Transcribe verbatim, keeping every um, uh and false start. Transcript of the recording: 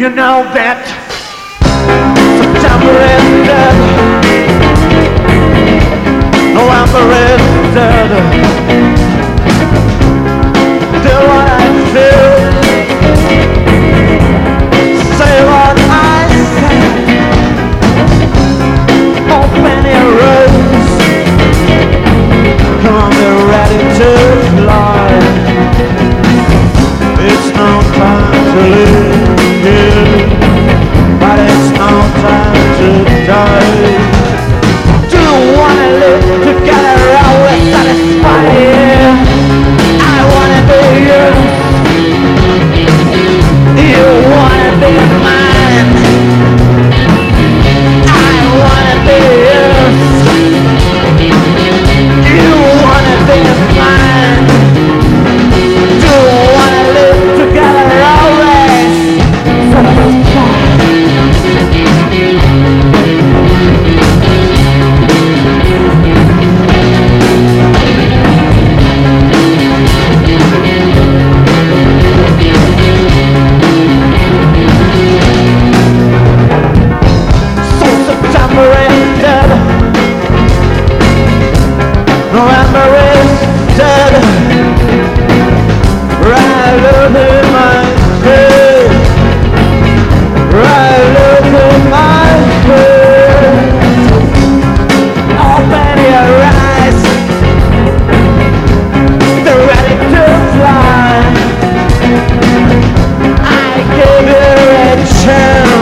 you know that September is dead, November is dead. Do what I feel, say what I say, open your rooms, come on, be ready to fly. It's no time to live here, but it's no time to die. Do you wanna live together always satisfied? I wanna be yours, you wanna be mine. I wanna be yours, you wanna be mine. Do you wanna live together always satisfied? So September is dead, November is dead. Right look in my face, right look in my face. Open your eyes, they're ready to fly. I give you a chance.